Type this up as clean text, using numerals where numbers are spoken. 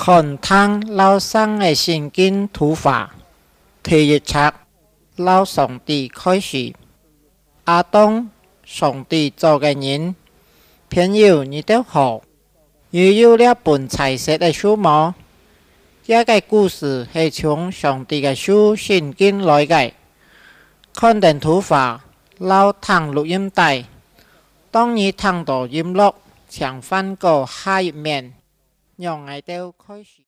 看汤老生的圣经图法，第一册老上帝开始。阿当，上帝造嘅人，偏要你哋好，又有了本彩色嘅树木。这个故事是从上帝嘅书圣经来嘅。看定图法，老听录音带。当你听到音乐，请翻过下一面，让我哋开始。